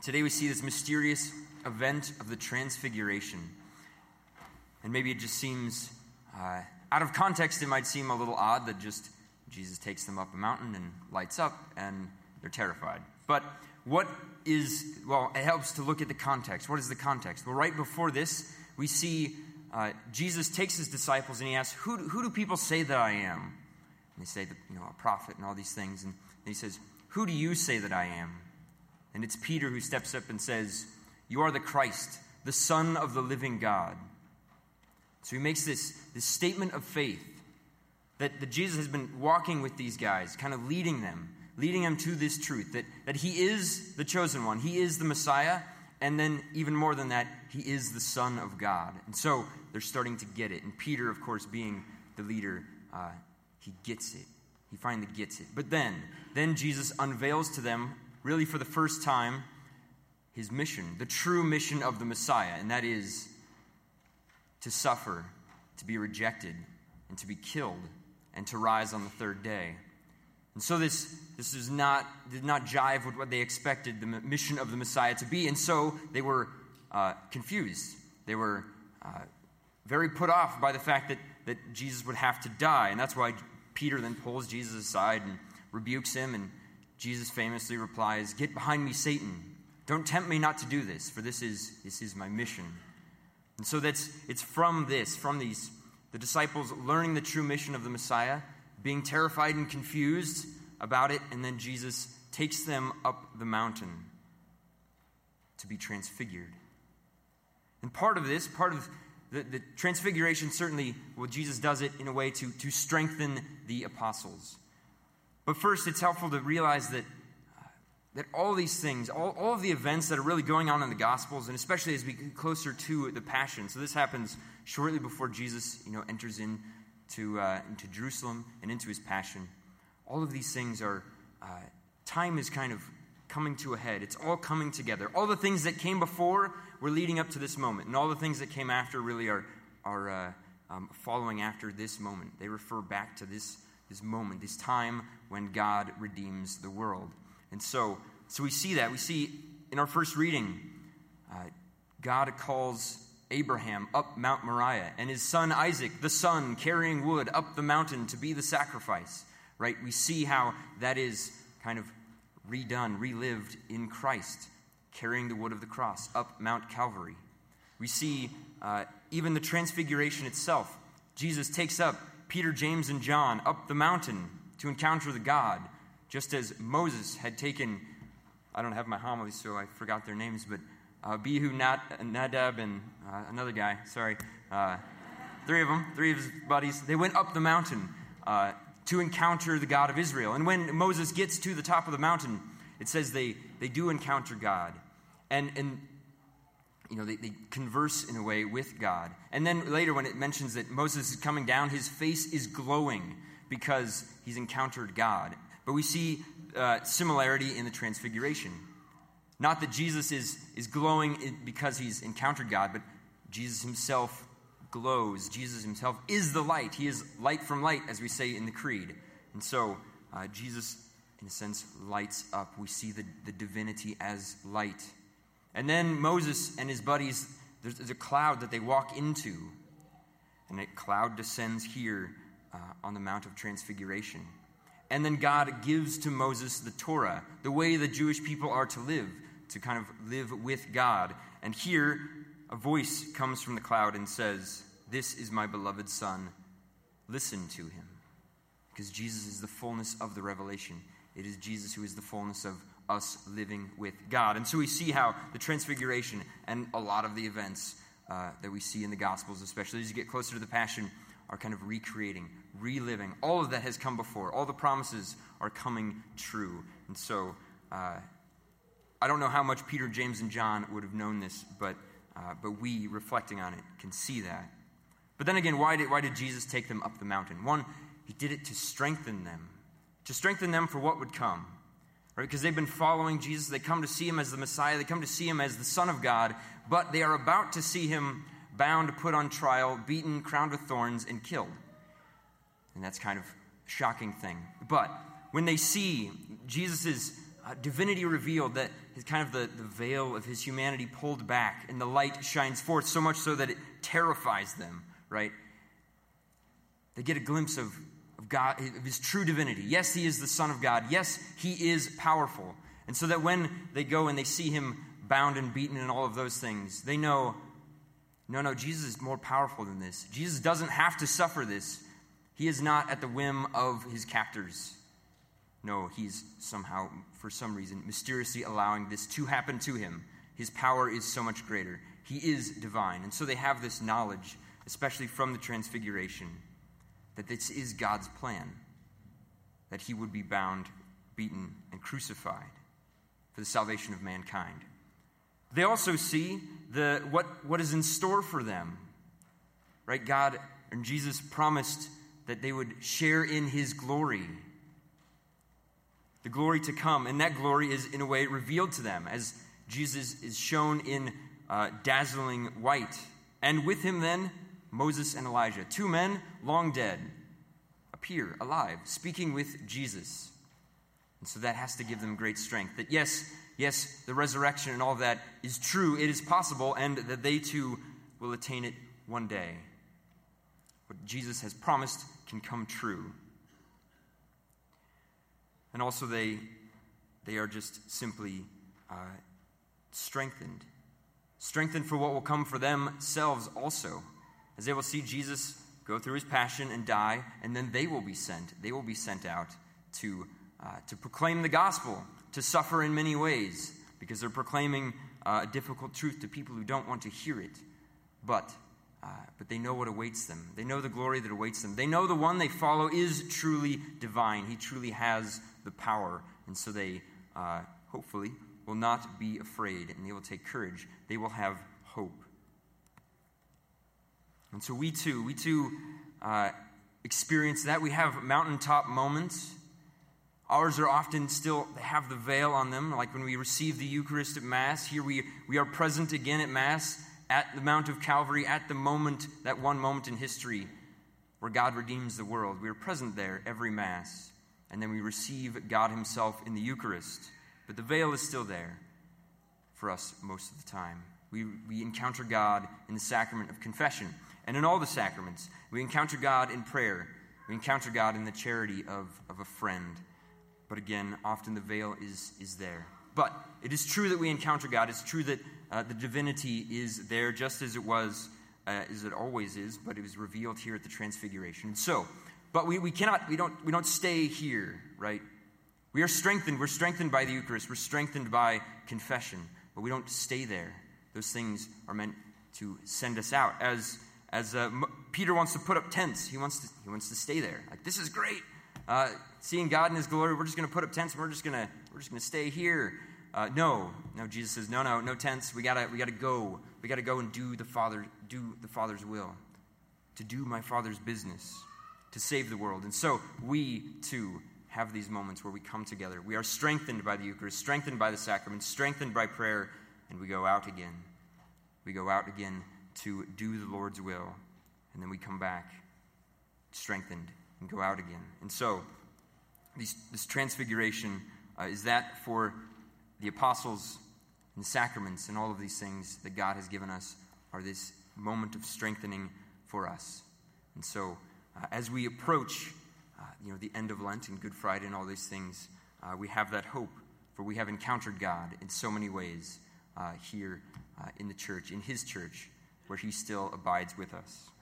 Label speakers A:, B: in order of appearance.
A: Today we see this mysterious event of the Transfiguration. And maybe it just seems, out of context, it might seem a little odd that just Jesus takes them up a mountain and lights up, and they're terrified. But it helps to look at the context. What is the context? Well, right before this, we see Jesus takes his disciples and he asks, who do people say that I am? And they say, a prophet and all these things. And he says, who do you say that I am? And it's Peter who steps up and says, you are the Christ, the Son of the living God. So he makes this statement of faith that Jesus has been walking with these guys, kind of leading them to this truth, that he is the chosen one, he is the Messiah, and then even more than that, he is the Son of God. And so they're starting to get it. And Peter, of course, being the leader, he gets it. He finally gets it. But then Jesus unveils to them, really for the first time, his mission, the true mission of the Messiah, and that is to suffer, to be rejected, and to be killed, and to rise on the third day. And so this did not jive with what they expected the mission of the Messiah to be, and so they were confused. They were very put off by the fact that Jesus would have to die, and that's why Peter then pulls Jesus aside and rebukes him, and Jesus famously replies, "Get behind me, Satan. Don't tempt me not to do this, for this is my mission." And so it's from the disciples learning the true mission of the Messiah, being terrified and confused about it, and then Jesus takes them up the mountain to be transfigured. And part of the transfiguration, certainly, Jesus does it in a way to strengthen the apostles. But first, it's helpful to realize that all these things, all of the events that are really going on in the Gospels, and especially as we get closer to the Passion. So this happens shortly before Jesus, enters into Jerusalem and into his Passion. All of these things are, time is kind of coming to a head. It's all coming together. All the things that came before were leading up to this moment, and all the things that came after really are following after this moment. They refer back to this moment, this time when God redeems the world. And so we see that. We see in our first reading, God calls Abraham up Mount Moriah, and his son Isaac, the son, carrying wood up the mountain to be the sacrifice. Right? We see how that is kind of redone, relived in Christ, carrying the wood of the cross up Mount Calvary. We see even the transfiguration itself. Jesus takes up Peter, James, and John up the mountain to encounter the God, just as Moses had taken, I don't have my homily, so I forgot their names, but Abihu, Nadab, and another guy, three of his buddies, they went up the mountain to encounter the God of Israel. And when Moses gets to the top of the mountain, it says they do encounter God. And they converse in a way with God. And then later when it mentions that Moses is coming down, his face is glowing because he's encountered God. But we see similarity in the Transfiguration. Not that Jesus is glowing because he's encountered God, but Jesus himself glows. Jesus himself is the light. He is light from light, as we say in the Creed. And so Jesus, in a sense, lights up. We see the divinity as light. And then Moses and his buddies, there's a cloud that they walk into. And that cloud descends here on the Mount of Transfiguration. And then God gives to Moses the Torah, the way the Jewish people are to live, to kind of live with God. And here, a voice comes from the cloud and says, "This is my beloved Son. Listen to him." Because Jesus is the fullness of the revelation. It is Jesus who is the fullness of us living with God. And so we see how the Transfiguration and a lot of the events that we see in the Gospels, especially as you get closer to the Passion, are kind of recreating, reliving. All of that has come before. All the promises are coming true. And so I don't know how much Peter, James, and John would have known this, but we, reflecting on it, can see that. But then again, why did Jesus take them up the mountain? One, he did it to strengthen them for what would come. Right? Because they've been following Jesus. They come to see him as the Messiah. They come to see him as the Son of God. But they are about to see him bound, put on trial, beaten, crowned with thorns, and killed. And that's kind of a shocking thing. But when they see Jesus' divinity revealed, that the veil of his humanity pulled back, and the light shines forth so much so that it terrifies them, right? They get a glimpse of God, of his true divinity. Yes, he is the Son of God. Yes, he is powerful. And so that when they go and they see him bound and beaten and all of those things, they know, no, Jesus is more powerful than this. Jesus doesn't have to suffer this. He is not at the whim of his captors. No, he's somehow, for some reason, mysteriously allowing this to happen to him. His power is so much greater. He is divine. And so they have this knowledge, especially from the Transfiguration, that this is God's plan, that he would be bound, beaten, and crucified for the salvation of mankind. They also see what is in store for them, right? God and Jesus promised that they would share in his glory, the glory to come, and that glory is in a way revealed to them as Jesus is shown in dazzling white. And with him then, Moses and Elijah, 2 men long dead, appear alive, speaking with Jesus. And so that has to give them great strength. That yes, the resurrection and all of that is true, it is possible, and that they too will attain it one day. What Jesus has promised can come true. And also they are just simply strengthened. Strengthened for what will come for themselves also. As they will see Jesus go through his passion and die, and then they will be sent. They will be sent out to proclaim the gospel, to suffer in many ways, because they're proclaiming a difficult truth to people who don't want to hear it. But they know what awaits them. They know the glory that awaits them. They know the one they follow is truly divine. He truly has the power. And so they, hopefully, will not be afraid, and they will take courage. They will have hope. And so we too experience that. We have mountaintop moments. Ours are often still, they have the veil on them, like when we receive the Eucharist at Mass. Here we are present again at Mass, at the Mount of Calvary, at the moment, that one moment in history where God redeems the world. We are present there every Mass. And then we receive God himself in the Eucharist. But the veil is still there for us most of the time. We encounter God in the sacrament of confession. And in all the sacraments, we encounter God in prayer. We encounter God in the charity of a friend. But again, often the veil is there. But it is true that we encounter God. It's true that the divinity is there just as it was, as it always is, but it was revealed here at the Transfiguration. So, but we don't stay here, right? We are strengthened. We're strengthened by the Eucharist. We're strengthened by confession. But we don't stay there. Those things are meant to send us out. As Peter wants to put up tents, he wants to stay there. Like, this is great. Seeing God in his glory, we're just going to put up tents and we're just going to stay here. No, Jesus says, no tents. We gotta go. We gotta go and do the Father's will, to do my Father's business, to save the world. And so we too have these moments where we come together. We are strengthened by the Eucharist, strengthened by the sacraments, strengthened by prayer, and we go out again. We go out again to do the Lord's will, and then we come back strengthened and go out again. And so this Transfiguration is that for the apostles and the sacraments and all of these things that God has given us are this moment of strengthening for us. And so as we approach the end of Lent and Good Friday and all these things, we have that hope, for we have encountered God in so many ways here in the church, in his church, where he still abides with us.